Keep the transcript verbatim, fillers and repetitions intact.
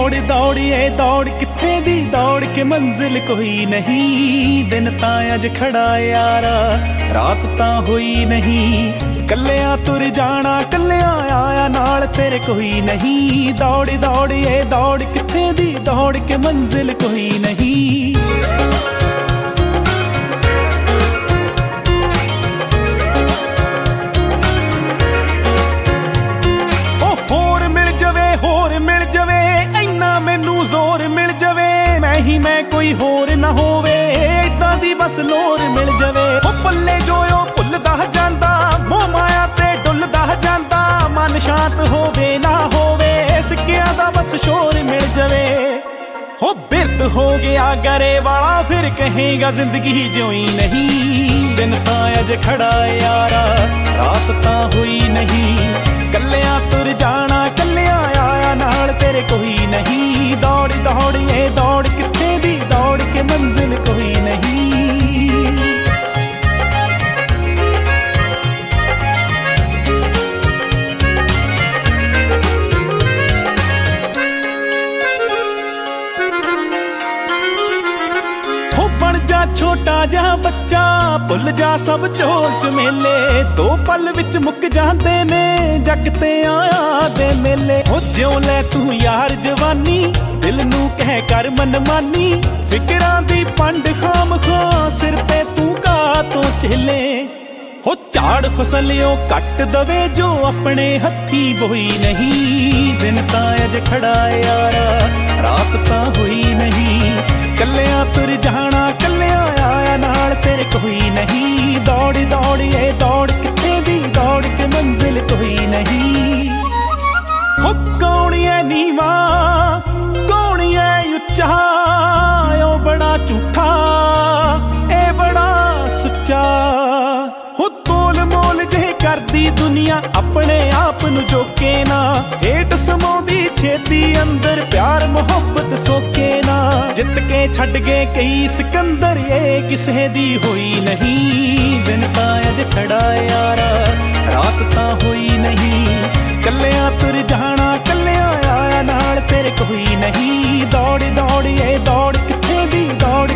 दौड़ दौड़िए दौड़ किथे दी दौड़ के मंजिल कोई नहीं। दिन तां अज खड़ा यारा रात तां होई नहीं। कल्लियां तुर जाना कल्लियां आया नाल तेरे कोई नहीं। दौड़ दौड़िए दौड़ किथे दी दौड़ के मंजिल कोई नहीं। जोर मिल जावे मैं ही मैं कोई होर ना होवे इदां दी बस लोर मिल जावे। ओ पल्ले जो भुलदा जांदा मोह माया ते डुलदा जांदा मन शांत होवे ना होवे सिक्कियां दा बस शोर मिल जावे। हो बिरद हो गया गरे वाला फिर कहेगा जिंदगी जोई नहीं। दिन तां अज खड़ा यारा रात तां हुई नहीं। कल्लियां तुर जाना कल्लियां आया नाल तेरे कोई नहीं। दौड़ दौड़िए दौड़ किथे दी दौड़ के मंजिल कोई नहीं। हो बन जा छोटा जा बच्चा भुल जा सब झोल चमेले। दो पल विच मुक जांदे ने जग ते आया दे मेले। हो ज्यों लै तू यार जवानी दिल नू कह कर मनमानी। फिकरां दी पंड खाम खां सिर पे तू का तो चेले। हो झाड़ फसलियों कट दवे जो अपने हथी बोई नहीं। दिन तां अज खड़ा यारा रात तां हुई नहीं। कल्लियां तुर जाना कल्लियां आया नाल तेरे कोई नहीं। दौड़ दौड़िए दौड़ किथे दी दौड़ के मंजिल कोई नहीं। हो कौणिए नीवा कौणिए उच्चा ओ बड़ा झूठा ए बड़ा सुच्चा। हो तोल मोल जे करदी दुनिया अपने आप नू जोके ना। हेट समाउंदी छेती अंदर प्यार मुहब्बत सोके ना। जित के छड़ गए कई सिकंदर ये किसे दी होई नहीं। दिन तां अज खड़ा यारा रात तां होई नहीं। कल्लियां तुर जाना कल्लियां आया नाल तेरे कोई नहीं। दौड़ दौड़िए दौड़ किथे दी दौड़